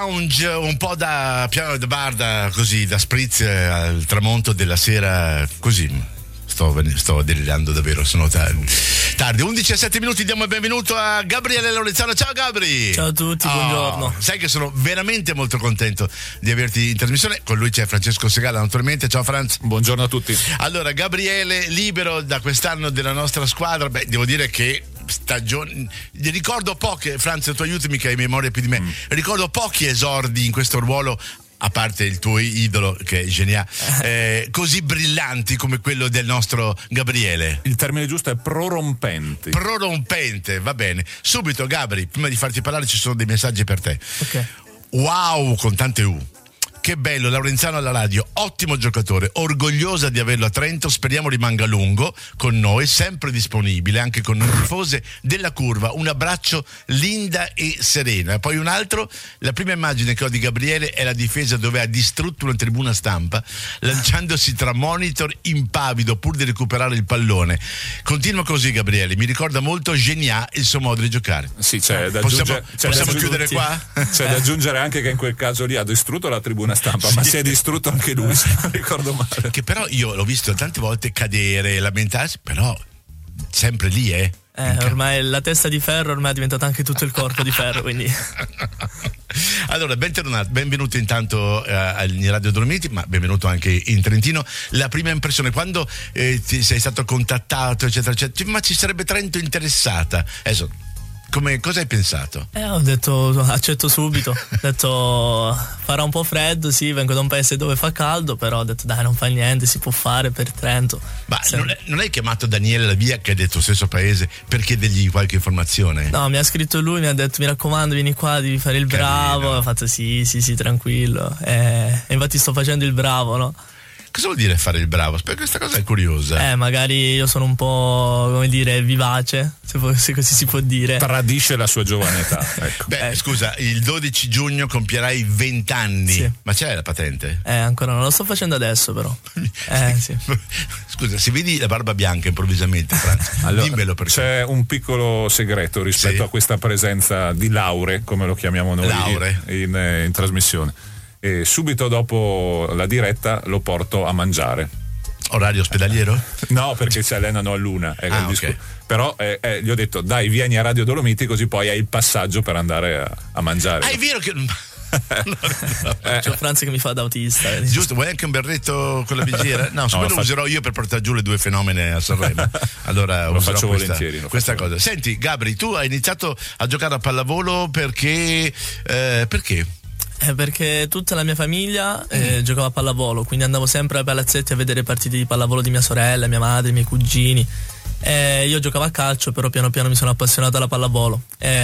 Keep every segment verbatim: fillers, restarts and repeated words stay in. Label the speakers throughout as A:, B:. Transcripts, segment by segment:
A: lounge, un po' da piano da bar, da, così, da spritz al tramonto della sera, così. Sto, sto delirando davvero, sono tardi. tardi. undici e sette minuti, diamo il benvenuto a Gabriele Lorenzano. Ciao Gabri!
B: Ciao a tutti, oh, buongiorno.
A: Sai che sono veramente molto contento di averti in trasmissione. Con lui c'è Francesco Segala, naturalmente. Ciao Franz.
C: Buongiorno a tutti.
A: Allora, Gabriele, libero da quest'anno della nostra squadra. Beh, devo dire che stagioni, ricordo poche, Franz, tu aiutami che hai memoria più di me. Mm. Ricordo pochi esordi in questo ruolo, a parte il tuo idolo che è geniale, eh, così brillanti come quello del nostro Gabriele.
C: Il termine giusto è prorompenti.
A: Prorompente, va bene. Subito Gabri, prima di farti parlare ci sono dei messaggi per te.
B: Ok.
A: Wow, con tante U. Che bello, Lorenzano alla radio, ottimo giocatore, orgogliosa di averlo a Trento, speriamo rimanga a lungo con noi, sempre disponibile, anche con noi tifose della curva. Un abbraccio linda e serena. Poi un altro, la prima immagine che ho di Gabriele è la difesa dove ha distrutto una tribuna stampa, lanciandosi tra monitor impavido pur di recuperare il pallone. Continua così Gabriele, mi ricorda molto Genià il suo modo di giocare.
C: Sì, c'è da
A: possiamo,
C: aggiungere, c'è
A: possiamo
C: da
A: chiudere qua?
C: C'è da aggiungere anche che in quel caso lì ha distrutto la tribuna stampa, sì, ma si è distrutto anche lui, se non ricordo male.
A: Che però io l'ho visto tante volte cadere, lamentarsi, però sempre lì, eh.
B: Eh, ormai la testa di ferro ormai è diventata anche tutto il corpo di ferro, quindi.
A: Allora, bentornato, benvenuto intanto eh, in Radio Dolomiti, ma benvenuto anche in Trentino. La prima impressione, quando eh, ti sei stato contattato, eccetera, eccetera, ma ci sarebbe Trento interessata? Adesso, come, cosa hai pensato?
B: Eh, ho detto accetto subito, ho detto farà un po' freddo, sì, vengo da un paese dove fa caldo, però ho detto dai, non fa niente, si può fare per Trento.
A: Ma non, è, non hai chiamato Daniele Lavia, che è del tuo stesso paese, per chiedergli qualche informazione?
B: No, mi ha scritto lui, mi ha detto mi raccomando vieni qua, devi fare il bravo. Carino. Ho fatto sì, sì, sì, tranquillo, e eh, infatti sto facendo il bravo, no?
A: Cosa vuol dire fare il bravo? Perché questa cosa è curiosa.
B: Eh, magari io sono un po', come dire, vivace, se, può, se così si può dire.
C: Tradisce la sua giovane età. Ecco.
A: Beh, eh. scusa, il dodici giugno compierai venti anni. Sì. Ma c'è la patente?
B: Eh, ancora non lo sto facendo adesso, però. Eh, sì.
A: Scusa, se vedi la barba bianca improvvisamente, Franz, allora, dimmelo perché.
C: C'è un piccolo segreto rispetto sì. a questa presenza di laure, come lo chiamiamo noi
A: laure.
C: in, in, in trasmissione. E subito dopo la diretta lo porto a mangiare.
A: Orario ospedaliero?
C: No, perché si allenano a luna.
A: Ah, okay.
C: Però eh, eh, gli ho detto dai, vieni a Radio Dolomiti così poi hai il passaggio per andare a, a mangiare.
A: Ah, è vero che... no, no, no.
B: Eh. C'è Franz che mi fa da autista. Eh.
A: Giusto, vuoi anche un berretto con la vigiera? No, su no, quello faccio... userò io per portare giù le due fenomene a Sanremo. Allora
C: lo
A: userò
C: faccio
A: questa,
C: volentieri. Lo
A: questa
C: faccio
A: cosa. Senti, Gabri, tu hai iniziato a giocare a pallavolo perché... Eh, perché?
B: Eh, perché tutta la mia famiglia eh, mm. giocava a pallavolo, quindi andavo sempre ai palazzetti a vedere partite di pallavolo di mia sorella, mia madre, i miei cugini. Eh, io giocavo a calcio, però piano piano mi sono appassionato alla pallavolo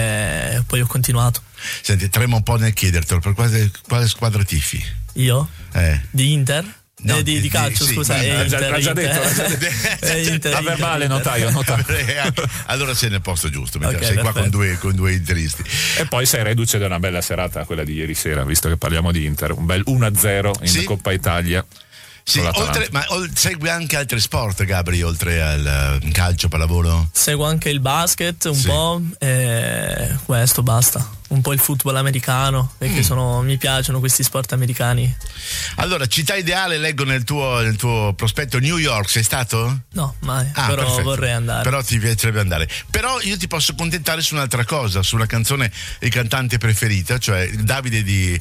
B: e poi ho continuato.
A: Senti, tremo un po' nel chiedertelo, per quale, quale squadra tifi?
B: Io?
A: Eh.
B: Di Inter?
A: No,
B: eh, di, di calcio,
A: sì,
B: scusa,
A: sì,
B: eh,
C: già,
B: Inter,
C: già
B: Inter,
C: detto,
B: eh, Inter,
C: a verbale, notaio, notaio.
A: Allora sei nel posto giusto,
B: okay,
A: sei
B: perfetto.
A: qua con due, con due interisti.
C: E poi sei reduce da una bella serata, quella di ieri sera, visto che parliamo di Inter, un bel uno a zero in
A: sì?
C: Coppa Italia.
A: Sì, oltre, ma segui anche altri sport, Gabri, oltre al uh, calcio, pallavolo?
B: Seguo anche il basket un
A: sì.
B: po', e questo basta. Un po' il football americano, perché mm. sono, mi piacciono questi sport americani.
A: Allora, città ideale, leggo nel tuo, nel tuo prospetto, New York, sei stato?
B: No, mai,
A: ah,
B: però
A: perfetto.
B: vorrei andare.
A: Però ti piacerebbe andare. Però io ti posso contentare su un'altra cosa, su una canzone di cantante preferita, cioè Davide di...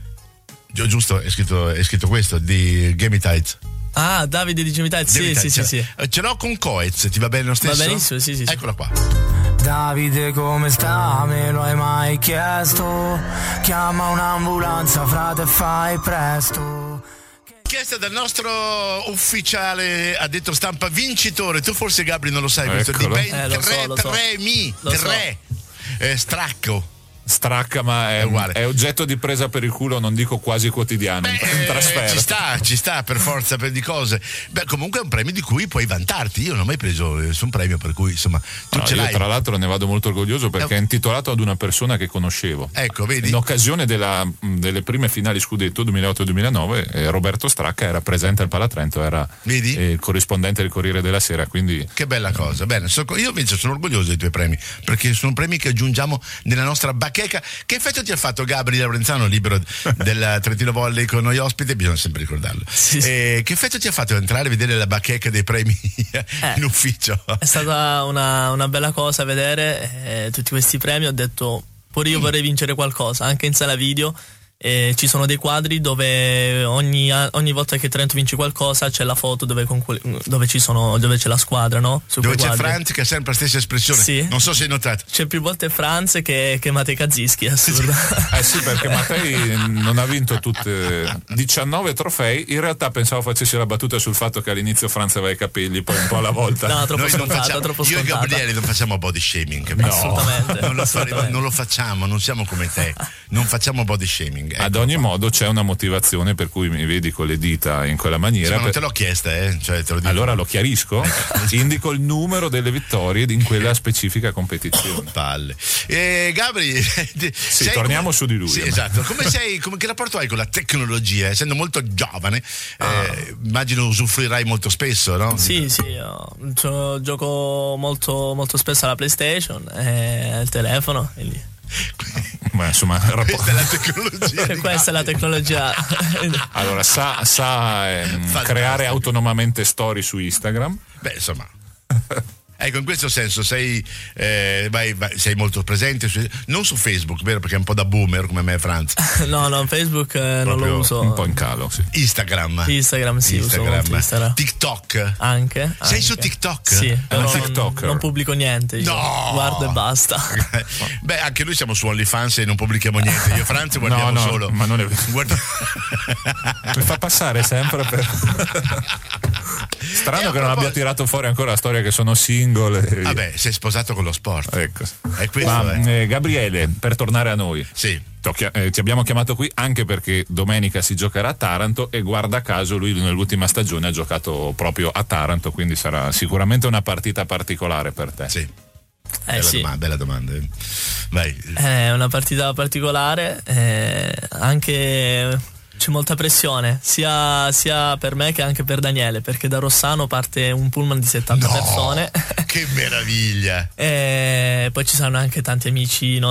A: giusto, è scritto, è scritto questo, di Gimme Tight.
B: Ah, Davide di Gimme Tight, sì, sì, sì, sì.
A: Ce l'ho con Coez, ti va bene lo stesso?
B: Va benissimo, sì, sì.
A: Eccola qua.
D: Davide come sta? Me lo hai mai chiesto? Chiama un'ambulanza, frate, fai presto.
A: Chiesta dal nostro ufficiale addetto stampa vincitore. Tu forse, Gabri, non lo sai questo, di ben
B: eh, lo
A: tre
B: so, lo so.
A: premi,
B: lo
A: tre
B: so.
A: Eh, stracco.
C: Stracca, ma è,
A: è,
C: è oggetto di presa per il culo, non dico quasi quotidiano.
A: Beh,
C: in trasferta.
A: Ci sta, ci sta per forza per di cose. Beh, comunque è un premio di cui puoi vantarti. Io non ho mai preso nessun premio, per cui insomma tu
C: no,
A: ce
C: io
A: l'hai.
C: Tra l'altro ne vado molto orgoglioso perché
A: eh.
C: è intitolato ad una persona che conoscevo.
A: Ecco, vedi?
C: In occasione della, delle prime finali scudetto duemilaotto duemilanove, eh, Roberto Stracca era presente al Palatrento, era
A: vedi?
C: Eh, il corrispondente del Corriere della Sera, quindi
A: che bella cosa. Bene, so, io invece sono orgoglioso dei tuoi premi, perché sono premi che aggiungiamo nella nostra bucket bacheca. Che effetto ti ha fatto Gabri Laurenzano, libero del Trentino Volley con noi ospite? Bisogna sempre ricordarlo.
B: Sì, sì.
A: E che effetto ti ha fatto entrare e vedere la bacheca dei premi
B: Eh,
A: in ufficio?
B: È stata una, una bella cosa vedere eh, tutti questi premi. Ho detto pure io vorrei vincere qualcosa, anche in sala video. Eh, ci sono dei quadri dove ogni, ogni volta che Trento vince qualcosa c'è la foto dove, con que- dove, ci sono, dove c'è la squadra, no? Su
A: Dove
B: quei
A: c'è
B: quadri.
A: Franz che ha sempre la stessa espressione.
B: Sì.
A: Non so se hai notato.
B: C'è più volte Franz che, che Matej Kazischi, è assurdo.
C: Eh sì, perché Matej non ha vinto tutte diciannove trofei. In realtà pensavo facessi la battuta sul fatto che all'inizio Franz aveva i capelli, poi un po' alla volta.
B: No, troppo
A: Noi non
B: scontata,
A: facciamo,
B: troppo
A: io e
B: scontata.
A: Gabriele non facciamo body shaming, capito?
C: No.
B: Assolutamente.
A: Non lo, fa-
B: assolutamente.
A: non lo facciamo, non siamo come te, non facciamo body shaming.
C: Ad
A: ecco.
C: ogni modo c'è una motivazione per cui mi vedi con le dita in quella
A: Sì,
C: maniera.
A: ma non
C: per-
A: te l'ho chiesta, eh? Cioè, te lo dico.
C: Allora lo chiarisco, indico il numero delle vittorie in quella specifica competizione.
A: Palle. Eh, Gabri, sei
C: torniamo
A: come-
C: su di lui,
A: Sì,
C: ormai.
A: esatto. Come sei, come, che rapporto hai con la tecnologia? Essendo molto giovane, eh, immagino usufruirai molto spesso, no?
B: Sì, sì, io gio- gioco molto, molto spesso alla PlayStation e al telefono. E lì.
C: Ma insomma, rapport-
A: Questa è la tecnologia.
B: E
A: di
B: questa è la
A: Gabri.
B: tecnologia.
C: allora sa, sa ehm,
A: Fantastico.
C: creare autonomamente storie su Instagram.
A: Beh, insomma. Ecco, in questo senso sei, eh, vai- vai- sei molto presente, su- non su Facebook, vero? Perché è un po' da boomer come me e Franz.
B: No, no, Facebook eh, non
A: Proprio
B: lo uso.
C: Un po' in calo, sì.
A: Instagram.
B: Instagram sì, uso molto Instagram.
A: TikTok.
B: Anche.
A: Sei
B: anche.
A: su TikTok?
B: Sì, però non,
C: TikToker.
B: non pubblico niente. Io
A: No!
B: guardo e basta.
A: Beh, anche noi siamo su OnlyFans e non pubblichiamo niente. Io e Franz guardiamo
C: No, no,
A: solo.
C: ma non è vero.
A: Guarda-
C: Mi fa passare sempre per. Strano
A: E a
C: che non abbia
A: proposito-
C: tirato fuori ancora la storia che sono single. e-
A: Vabbè, sei sposato con lo sport.
C: Ecco.
A: È questo,
C: Ma
A: eh.
C: eh, Gabriele, per tornare a noi,
A: Sì.
C: t'ho chia- eh, ti abbiamo chiamato qui anche perché domenica si giocherà a Taranto e guarda caso lui nell'ultima stagione ha giocato proprio a Taranto, quindi sarà sicuramente una partita particolare per te.
A: Sì.
B: Eh
A: Bella,
B: sì.
A: domanda, bella domanda. eh. Vai.
B: È una partita particolare, eh, anche c'è molta pressione, sia, sia per me che anche per Daniele, perché da Rossano parte un pullman di settanta
A: No,
B: persone.
A: Che meraviglia.
B: E poi ci saranno anche tanti amici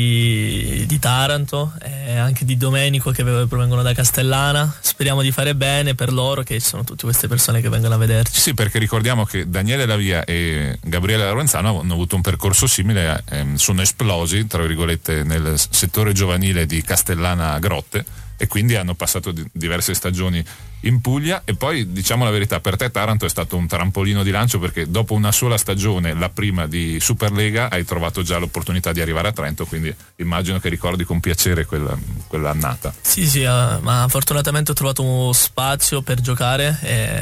B: nostri di Taranto, e anche di Domenico che provengono da Castellana. Speriamo di fare bene per loro, che ci sono tutte queste persone che vengono a vederci.
C: Sì, perché ricordiamo che Daniele Lavia e Gabriele Laurenzano hanno avuto un percorso simile, ehm, sono esplosi, tra virgolette, nel settore giovanile di Castellana Grotte e quindi hanno passato di- diverse stagioni in Puglia e poi diciamo la verità, per te Taranto è stato un trampolino di lancio perché dopo una sola stagione, la prima di Superlega, hai trovato già l'opportunità di arrivare a Trento, quindi immagino che ricordi con piacere quella, quell'annata.
B: Sì, sì, eh, ma fortunatamente ho trovato uno spazio per giocare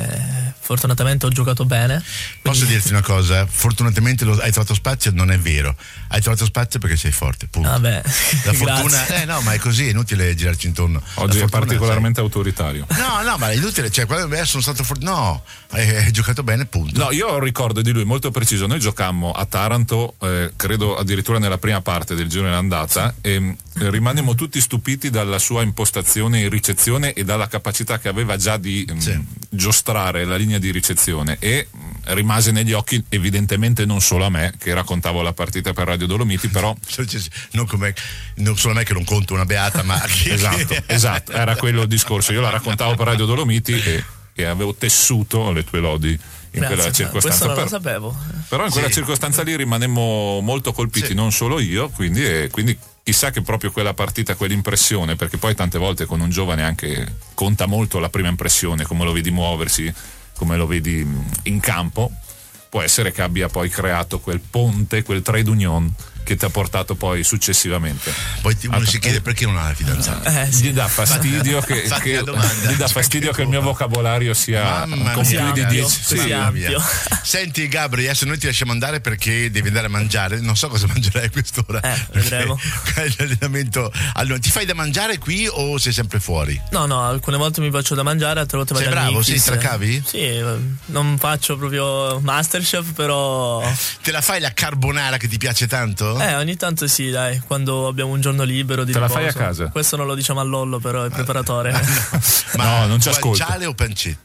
B: e fortunatamente ho giocato bene.
A: Posso dirti una cosa? Fortunatamente lo- hai trovato spazio, non è vero. Hai trovato spazio perché sei forte, punto.
B: Vabbè,
A: La fortuna,
B: grazie.
A: eh no, ma è così, è inutile girarci intorno. La
C: Oggi è
A: fortuna,
C: particolarmente autoritario.
A: sai. No, no, ma è inutile, cioè quando beh, sono stato forte. No, hai, hai giocato bene, punto.
C: No, io ho un ricordo di lui molto preciso. Noi giocammo a Taranto, eh, credo addirittura nella prima parte del giro dell'andata, e mh, rimanemmo tutti stupiti dalla sua impostazione in ricezione e dalla capacità che aveva già di mh,
A: Sì.
C: giostrare la linea di ricezione e mh, rimase negli occhi evidentemente non solo a me che raccontavo la partita per Radio Dolomiti, però
A: Cioè, cioè, non, come, non solo a me che non conto una beata, ma che,
C: esatto, esatto, era quello il discorso. Io la raccontavo per Radio Dolomiti e, e avevo tessuto le tue lodi in
B: Grazie,
C: quella
B: questo
C: circostanza.
B: non lo
C: Per-
B: sapevo.
C: Però in quella
A: Sì.
C: circostanza lì rimanemmo molto colpiti,
A: Sì.
C: non solo io, quindi, e, quindi chissà che proprio quella partita, quell'impressione, perché poi tante volte con un giovane anche conta molto la prima impressione, come lo vedi muoversi, come lo vedi mh, in campo, può essere che abbia poi creato quel ponte, quel trade union che ti ha portato poi successivamente.
A: Poi ti- uno si chiede perché non ha la fidanzata.
B: Eh, sì.
C: Gli dà fastidio che,
A: Fatti
C: che-
A: la domanda.
C: gli dà
A: Cioè,
C: fastidio
A: che
C: che il mio
A: tu-
C: vocabolario sia
A: Mamma
C: con
A: mia,
C: più di
B: ampio,
C: dieci.
B: così
C: Sì.
B: ampio.
A: Senti Gabri, adesso noi ti lasciamo andare perché devi andare a mangiare. Non so cosa mangerai a quest'ora.
B: Eh,
A: Perché
B: vedremo.
A: l'allenamento. Allora, ti fai da mangiare qui o sei sempre fuori?
B: No, no, alcune volte mi faccio da mangiare, altre volte vado
A: Sei
B: al
A: bravo?
B: Mickey's.
A: Sì, te la cavi?
B: Sì, eh, non faccio proprio Masterchef, però
A: Te la fai la carbonara che ti piace tanto?
B: eh, ogni tanto sì, dai, quando abbiamo un giorno libero di
C: Te la
B: riposo.
C: fai a casa?
B: Questo non lo diciamo a Lollo, però è il preparatore.
A: Ma
C: No, non ci ascolta.
A: guanciale o pancetta?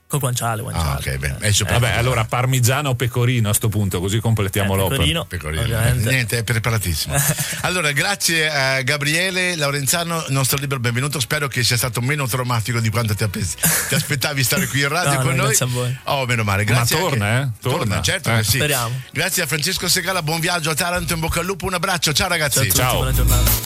B: Con guanciale, guanciale.
A: Ah, ok, bene. È super-
C: Vabbè, allora parmigiano o pecorino a sto punto, così completiamo
B: Eh,
C: l'opera.
B: pecorino,
A: Pecorino.
B: ovviamente.
A: Niente, è preparatissimo. Allora, grazie a Gabriele Laurenzano, nostro libero benvenuto. Spero che sia stato meno traumatico di quanto ti, appe- ti aspettavi stare qui in radio
B: No,
A: con
B: no,
A: noi.
B: grazie a voi.
A: Oh, meno male. Grazie
C: Ma torna,
A: anche-
C: eh? Torna.
A: certo
C: Eh.
A: che sì.
B: Speriamo.
A: Grazie a Francesco Segala, buon viaggio a Taranto, in bocca al lupo, un abbraccio. Ciao ragazzi.
B: Ciao a tutti,
C: Ciao.
B: buona giornata.